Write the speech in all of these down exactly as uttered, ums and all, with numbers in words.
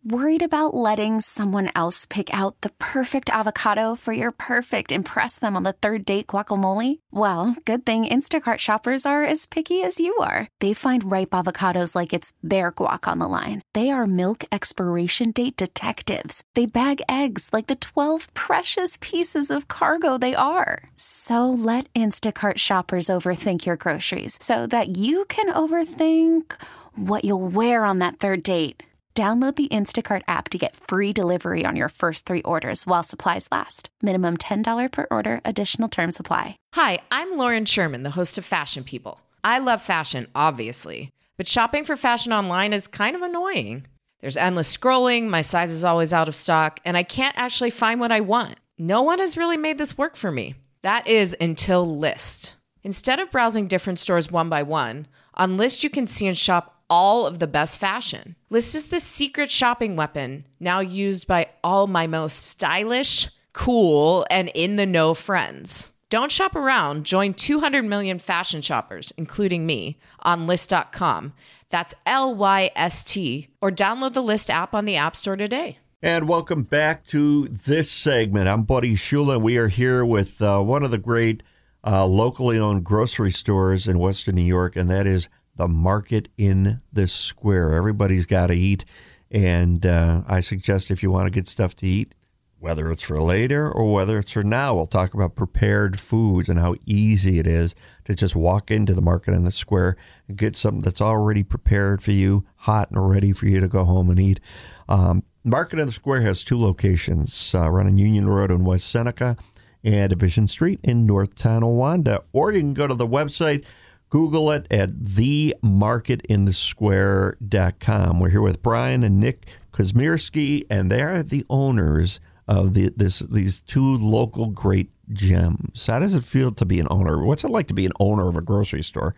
Worried about letting someone else pick out the perfect avocado for your perfect impress them on the third date guacamole? Well, good thing Instacart shoppers are as picky as you are. They find ripe avocados like it's their guac on the line. They are milk expiration date detectives. They bag eggs like the twelve precious pieces of cargo they are. So let Instacart shoppers overthink your groceries so that you can overthink what you'll wear on that third date. Download the Instacart app to get free delivery on your first three orders while supplies last. Minimum ten dollars per order. Additional terms apply. Hi, I'm Lauren Sherman, the host of Fashion People. I love fashion, obviously, but shopping for fashion online is kind of annoying. There's endless scrolling, my size is always out of stock, and I can't actually find what I want. No one has really made this work for me. That is until Lyst. Instead of browsing different stores one by one, on Lyst you can see and shop all of the best fashion. Lyst is the secret shopping weapon now used by all my most stylish, cool, and in-the-know friends. Don't shop around. Join two hundred million fashion shoppers, including me, on Lyst dot com. That's L Y S T. Or download the Lyst app on the App Store today. And welcome back to this segment. I'm Buddy Shula, and we are here with uh, one of the great uh, locally owned grocery stores in Western New York, and that is the Market in the Square. Everybody's got to eat, and uh, I suggest if you want to get stuff to eat, whether it's for later or whether it's for now, we'll talk about prepared foods and how easy it is to just walk into the Market in the Square and get something that's already prepared for you, hot and ready for you to go home and eat. Um, Market in the Square has two locations, uh, running Union Road in West Seneca and Division Street in North Tonawanda. Or you can go to the website, Google it at the market in the square dot com. We're here with Brian and Nick Kosmierski, and they are the owners of the, this these two local great gems. How does it feel to be an owner? What's it like to be an owner of a grocery store?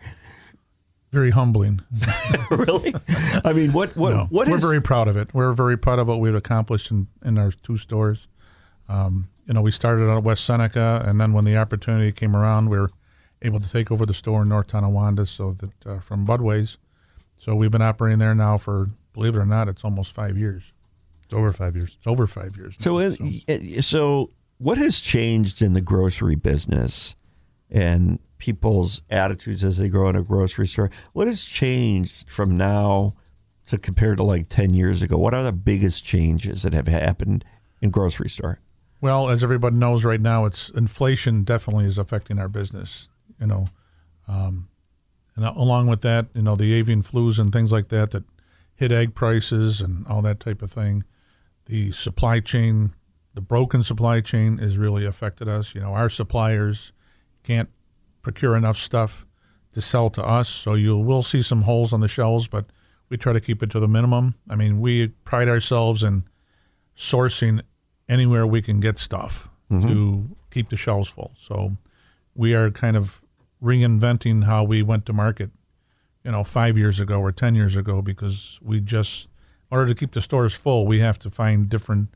Very humbling. Really? I mean, what what no, what we're is... very proud of it. We're very proud of what we've accomplished in, in our two stores. Um, you know, we started out at West Seneca, and then when the opportunity came around, we were able to take over the store in North Tonawanda, so that uh, from Budways. So we've been operating there now for, believe it or not, it's almost five years. It's over five years. It's over five years. So, now, it, so. so what has changed in the grocery business and people's attitudes as they grow in a grocery store? What has changed from now to compared to like ten years ago? What are the biggest changes that have happened in grocery store? Well, as everybody knows right now, it's inflation definitely is affecting our business. You know, um, and along with that, you know, the avian flus and things like that that hit egg prices and all that type of thing. The supply chain, the broken supply chain has really affected us. You know, our suppliers can't procure enough stuff to sell to us, so you will see some holes on the shelves, but we try to keep it to the minimum. I mean, we pride ourselves in sourcing anywhere we can get stuff mm-hmm. to keep the shelves full. So we are kind of reinventing how we went to market, you know, five years ago or ten years ago, because we just, in order to keep the stores full, we have to find different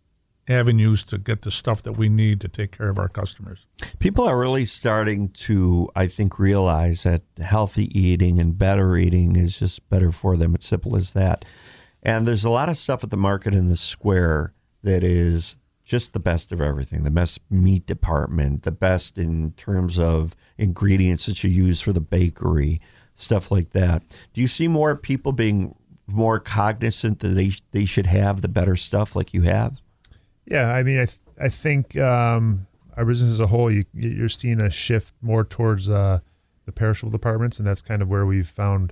avenues to get the stuff that we need to take care of our customers. People are really starting to, I think, realize that healthy eating and better eating is just better for them. It's simple as that. And there's a lot of stuff at the Market in the Square that is just the best of everything. The best meat department, the best in terms of ingredients that you use for the bakery, stuff like that. Do you see more people being more cognizant that they they should have the better stuff like you have? Yeah, I mean, I th- I think um, our business as a whole, you, you're seeing a shift more towards uh, the perishable departments, and that's kind of where we've found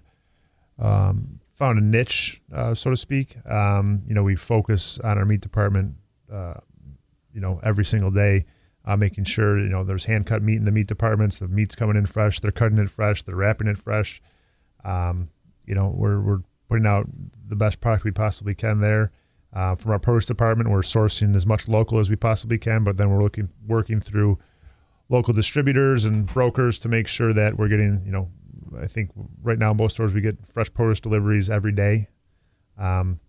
um, found a niche, uh, so to speak. Um, you know, we focus on our meat department, uh, you know, every single day, uh, making sure, you know, there's hand-cut meat in the meat departments. The meat's coming in fresh. They're cutting it fresh. They're wrapping it fresh. Um, you know, we're we're putting out the best product we possibly can there. Uh, from our produce department, we're sourcing as much local as we possibly can, but then we're looking working through local distributors and brokers to make sure that we're getting, you know, I think right now most stores we get fresh produce deliveries every day. Um,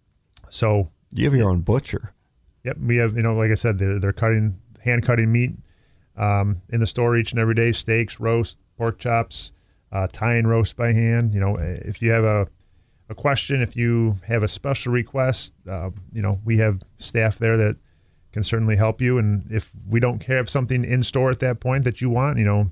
so you have your own butcher. Yep, we have, you know, like I said, they're they're cutting hand cutting meat um, in the store each and every day. Steaks, roast, pork chops, uh, tie and roast by hand. You know, if you have a a question, if you have a special request, uh, you know, we have staff there that can certainly help you. And if we don't have something in store at that point that you want, you know,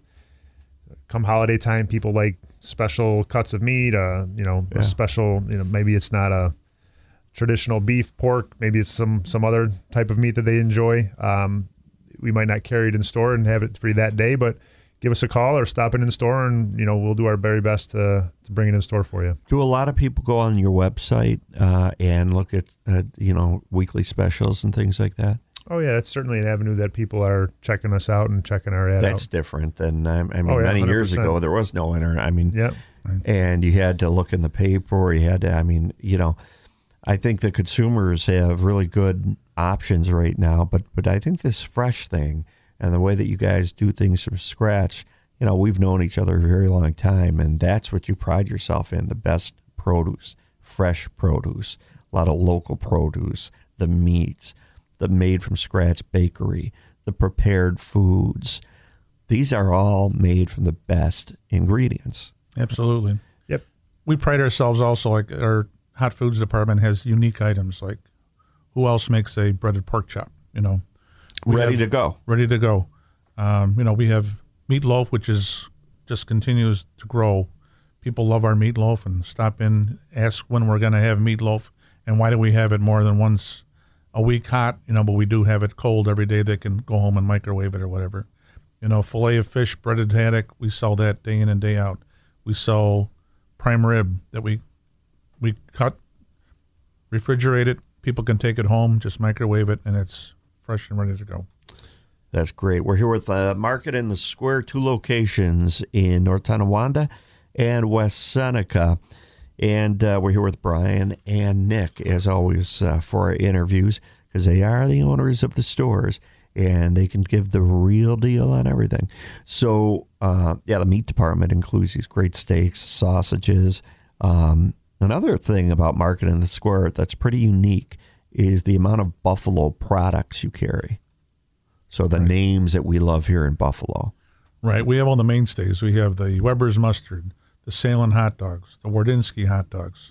come holiday time, people like special cuts of meat, uh, you know, Yeah. a special, you know, maybe it's not a traditional beef, pork, maybe it's some, some other type of meat that they enjoy. Um, we might not carry it in store and have it for you that day, but give us a call or stop in in store, and you know we'll do our very best to to bring it in store for you. Do a lot of people go on your website uh, and look at uh, you know weekly specials and things like that? Oh yeah, that's certainly an avenue that people are checking us out and checking our ad That's out. different than I, I mean Oh, yeah, many one hundred years percent. ago there was no internet. I mean, Yep. and you had to look in the paper, or you had to. I mean, you know, I think the consumers have really good options right now, but but I think this fresh thing and the way that you guys do things from scratch. You know, we've known each other a very long time, and that's what you pride yourself in, the best produce, fresh produce, a lot of local produce, the meats, the made-from-scratch bakery, the prepared foods. These are all made from the best ingredients. Absolutely. Yep. We pride ourselves also, like our hot foods department has unique items, like who else makes a breaded pork chop, you know? We Ready have- to go. Ready to go. Um, you know, we have meatloaf, which is just continues to grow. People love our meatloaf and stop in, ask when we're going to have meatloaf and why do we have it more than once a week hot, you know, but we do have it cold every day. They can go home and microwave it or whatever. You know, filet of fish, breaded haddock, we sell that day in and day out. We sell prime rib that we we cut, refrigerate it. People can take it home, just microwave it, and it's fresh and ready to go. That's great. We're here with uh, Market in the Square, two locations in North Tonawanda and West Seneca. And uh, we're here with Brian and Nick, as always, uh, for our interviews, because they are the owners of the stores, and they can give the real deal on everything. So, uh, yeah, the meat department includes these great steaks, sausages. Um, another thing about Market in the Square that's pretty unique is the amount of Buffalo products you carry. So the Right. names that we love here in Buffalo. Right. We have all the mainstays. We have the Weber's mustard, the Salem hot dogs, the Wardinsky hot dogs.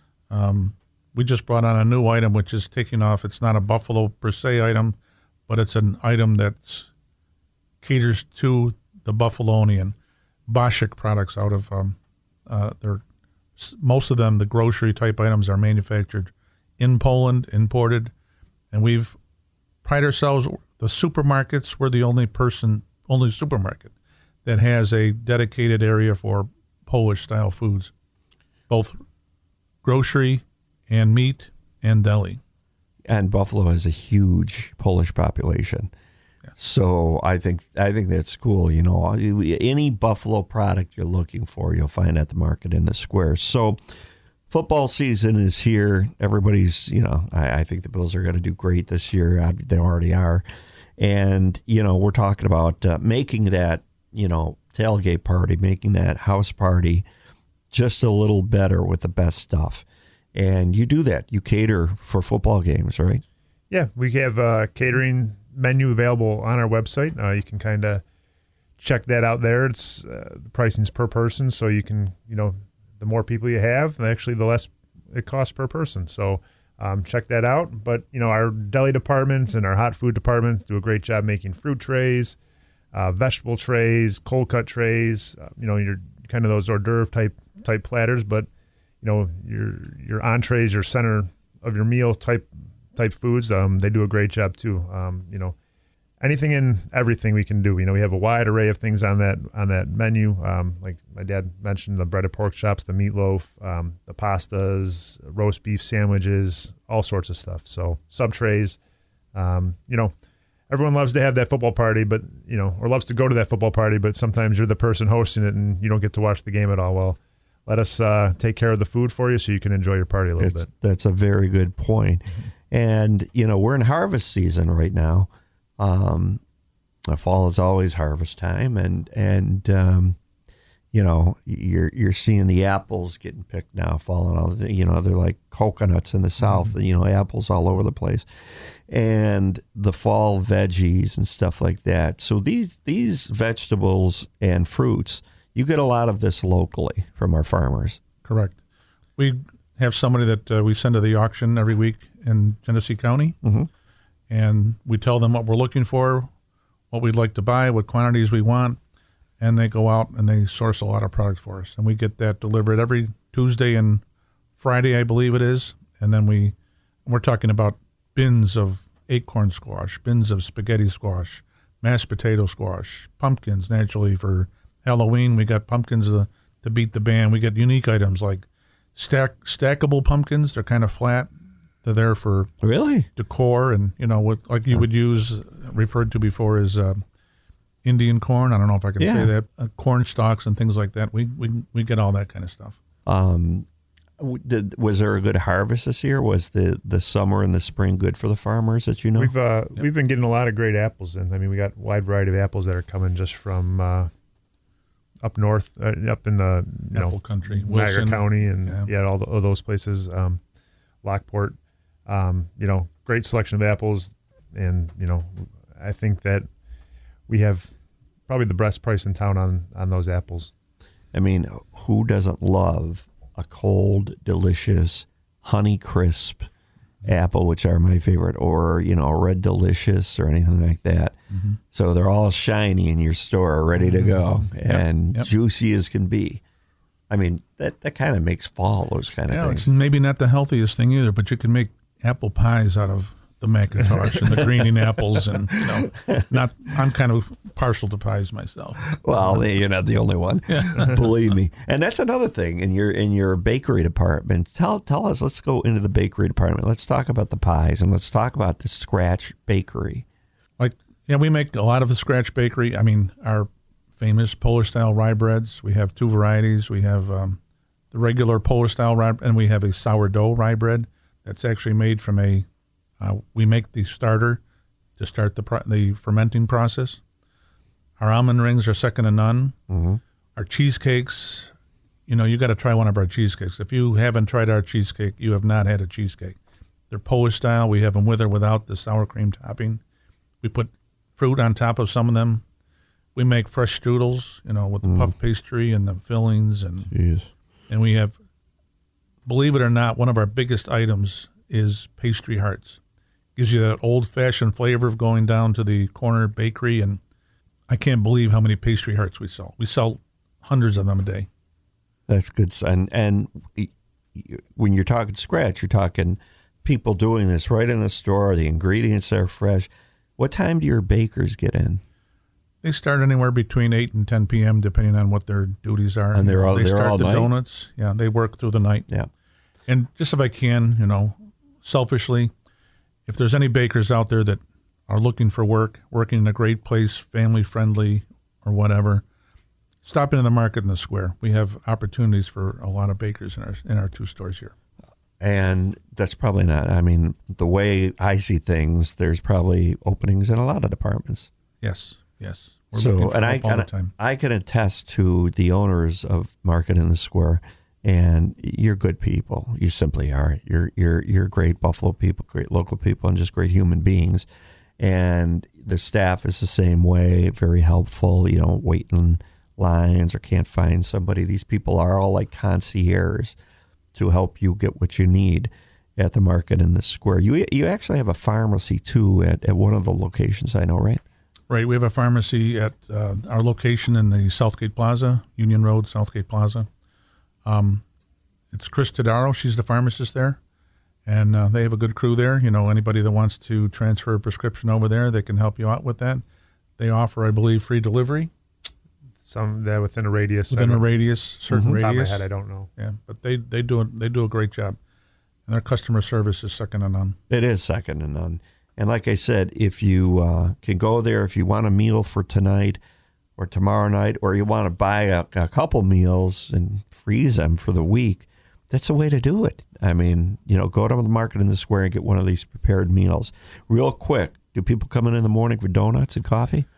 Um, we just brought on a new item, which is taking off. It's not a Buffalo per se item, but it's an item that caters to the Buffalonian. Boschik products out of, um, uh, they're, most of them, the grocery type items are manufactured in Poland, imported, and we've pride ourselves. The supermarkets, we're the only person, only supermarket that has a dedicated area for Polish-style foods, both grocery and meat and deli. And Buffalo has a huge Polish population. Yeah. So I think I think that's cool. You know, any Buffalo product you're looking for, you'll find at the Market in the Square. So football season is here. Everybody's, you know, I, I think the Bills are going to do great this year. They already are. And, you know, we're talking about uh, making that, you know, tailgate party, making that house party just a little better with the best stuff. And you do that. You cater for football games, right? Yeah, we have a catering menu available on our website. Uh, you can kind of check that out there. It's uh, the pricing's per person, so you can, you know, the more people you have, actually the less it costs per person. So um, check that out. But, you know, our deli departments and our hot food departments do a great job making fruit trays, uh, vegetable trays, cold cut trays, uh, you know, your kind of those hors d'oeuvre type type platters. But, you know, your your entrees, your center of your meal type type foods, um, they do a great job too. Um, you know, anything and everything we can do. You know, we have a wide array of things on that on that menu. Um, like my dad mentioned, the breaded pork chops, the meatloaf, um, the pastas, roast beef sandwiches, all sorts of stuff. So sub trays. Um, you know, everyone loves to have that football party, but you know, or loves to go to that football party, but sometimes you're the person hosting it and you don't get to watch the game at all. Well, let us uh, take care of the food for you so you can enjoy your party a little That's, bit. that's a very good point. Mm-hmm. And, you know, we're in harvest season right now. Um, the fall is always harvest time, and and um, you know you're you're seeing the apples getting picked now, falling out. You know, they're like coconuts in the south. Mm-hmm. You know, apples all over the place, and the fall veggies and stuff like that. So these these vegetables and fruits, you get a lot of this locally from our farmers. Correct. We have somebody that uh, we send to the auction every week in Genesee County, Mm-hmm. and we tell them what we're looking for, what we'd like to buy, what quantities we want, and they go out and they source a lot of product for us. And we get that delivered every Tuesday and Friday, I believe it is. And then we, we're talking about bins of acorn squash, bins of spaghetti squash, mashed potato squash, pumpkins. Naturally, for Halloween, we got pumpkins to, to beat the band. We get unique items like stack stackable pumpkins. They're kind of flat. They're there for Really? decor, and you know what, like you would use, referred to before as uh, Indian corn. I don't know if I can Yeah. say that. Uh, corn stalks and things like that. We we we get all that kind of stuff. Um, w- did, was there a good harvest this year? Was the, the summer and the spring good for the farmers that you know? We've uh, we've been getting a lot of great apples in. I mean, we got a wide variety of apples that are coming just from uh, up north, uh, up in the you Apple know country, Niagara Wilson. County, and Yeah. yeah, all, the, all those places, um, Lockport. Um, you know, great selection of apples, and you know, I think that we have probably the best price in town on on those apples. I mean, who doesn't love a cold, delicious, honey crisp apple, which are my favorite, or, you know, red delicious or anything like that. Mm-hmm. So they're all shiny in your store, ready to go, and yep. juicy as can be. I mean, that, that kind of makes fall, those kind of Yeah, things. it's maybe not the healthiest thing either, but you can make apple pies out of the Macintosh and the greening apples, and you know, not. I'm kind of partial to pies myself. Well, you're not the only one, believe me. And that's another thing in your in your bakery department. Tell tell us. Let's go into the bakery department. Let's talk about the pies, and let's talk about the Scratch Bakery. Like, yeah, we make a lot of the Scratch Bakery. I mean, our famous Polish style rye breads. We have two varieties. We have um, the regular Polish style rye, and we have a sourdough rye bread that's actually made from a. Uh, we make the starter to start the pro- the fermenting process. Our almond rings are second to none. Mm-hmm. Our cheesecakes, you know, you got to try one of our cheesecakes. If you haven't tried our cheesecake, you have not had a cheesecake. They're Polish style. We have them with or without the sour cream topping. We put fruit on top of some of them. We make fresh strudels, you know, with the Mm. puff pastry and the fillings, and Jeez. and we have, believe it or not, one of our biggest items is pastry hearts. Gives you that old-fashioned flavor of going down to the corner bakery, and I can't believe how many pastry hearts we sell. We sell hundreds of them a day. That's good. And and when you're talking Scratch, you're talking people doing this right in the store. The ingredients are fresh. What time do your bakers get in? They start anywhere between eight and ten p.m. depending on what their duties are. And they're You know, all- they they're start all the night? donuts. Yeah, they work through the night. Yeah. And just if I can, you know, selfishly, if there's any bakers out there that are looking for work, working in a great place, family friendly or whatever, stop into the market in the square. We have opportunities for a lot of bakers in our in our two stores here. And that's probably not, I mean, the way I see things, there's probably openings in a lot of departments. Yes, yes. We're looking So, for and I, help all and the time. I can attest to the owners of Market in the Square, and you're good people. You simply are. You're you're you're great Buffalo people, great local people, and just great human beings. And the staff is the same way, very helpful. You don't wait in lines or can't find somebody. These people are all like concierges to help you get what you need at the Market in the Square. You you actually have a pharmacy too at, at one of the locations, I know, right? Right. We have a pharmacy at uh, our location in the Southgate Plaza, Union Road, Southgate Plaza. Um, it's Chris Tadaro. She's the pharmacist there. And uh, they have a good crew there. You know, anybody that wants to transfer a prescription over there, they can help you out with that. They offer, I believe, free delivery. Some that within a radius. Within I a don't- radius, certain off the top of my radius. head, I don't know. Yeah, but they, they, do a, they do a great job. And their customer service is second to none. It is second to none. And like I said, if you uh, can go there, if you want a meal for tonight or tomorrow night, or you want to buy a, a couple meals and freeze them for the week, that's a way to do it. I mean, you know, go to the Market in the Square and get one of these prepared meals. Real quick, do people come in in the morning for donuts and coffee?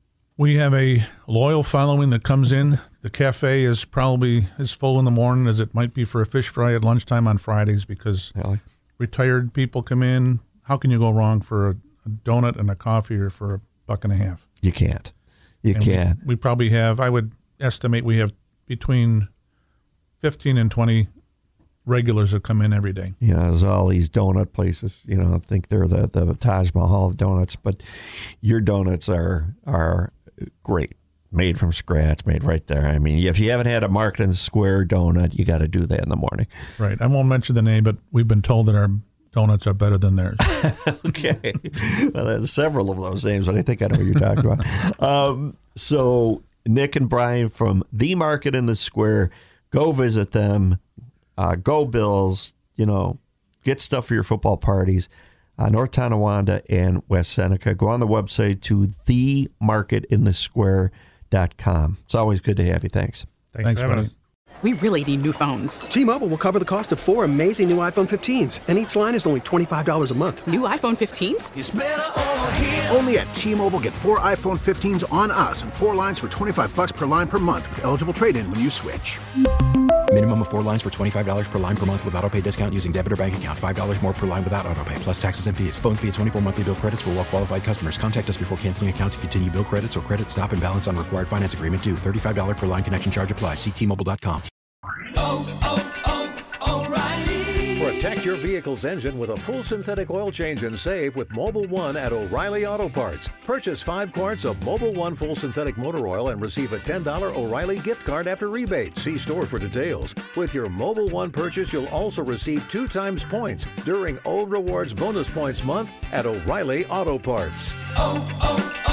We have a loyal following that comes in. The cafe is probably as full in the morning as it might be for a fish fry at lunchtime on Fridays, because Really? retired people come in. How can you go wrong for a, a donut and a coffee or for a buck and a half? You can't. You And can't. We, we probably have, I would estimate we have between fifteen and twenty regulars that come in every day. You know, there's all these donut places, you know, I think they're the, the Taj Mahal of donuts, but your donuts are are great. Made from scratch, made right there. I mean, if you haven't had a Market in the Square donut, you got to do that in the morning. Right. I won't mention the name, but we've been told that our donuts are better than theirs. Okay. Well, there's several of those names, but I think I know what you're talking about. Um, so Nick and Brian from the Market in the Square, go visit them. Uh, go Bills. You know, get stuff for your football parties. Uh, North Tonawanda and West Seneca. Go on the website to the market in the square dot com. It's always good to have you. Thanks. Thanks, Thanks for having buddy. us. We really need new phones. T-Mobile will cover the cost of four amazing new iPhone fifteens, and each line is only twenty-five dollars a month. New iPhone fifteens? It's better over here. Only at T-Mobile, get four iPhone fifteens on us and four lines for twenty-five dollars per line per month with eligible trade-in when you switch. Minimum of four lines for twenty-five dollars per line per month with autopay discount using debit or bank account. five dollars more per line without autopay, plus taxes and fees. Phone fee at twenty-four monthly bill credits for well-qualified customers. Contact us before canceling account to continue bill credits or credit stop and balance on required finance agreement due. thirty-five dollars per line connection charge applies. See T Mobile dot com. Oh, oh, oh, O'Reilly. Protect your vehicle's engine with a full synthetic oil change and save with Mobil one at O'Reilly Auto Parts. Purchase five quarts of Mobil one full synthetic motor oil and receive a ten dollars O'Reilly gift card after rebate. See store for details. With your Mobil one purchase, you'll also receive two times points during O Rewards Bonus Points Month at O'Reilly Auto Parts. Oh,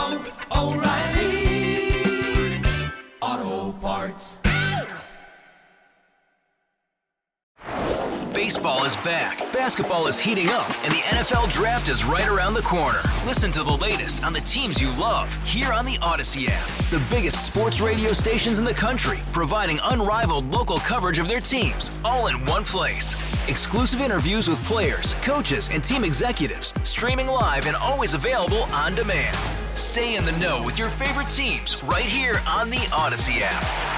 oh, oh, O'Reilly Auto Parts. Baseball is back, basketball is heating up, and the N F L Draft is right around the corner. Listen to the latest on the teams you love here on the Odyssey app. The biggest sports radio stations in the country, providing unrivaled local coverage of their teams, all in one place. Exclusive interviews with players, coaches, and team executives, streaming live and always available on demand. Stay in the know with your favorite teams right here on the Odyssey app.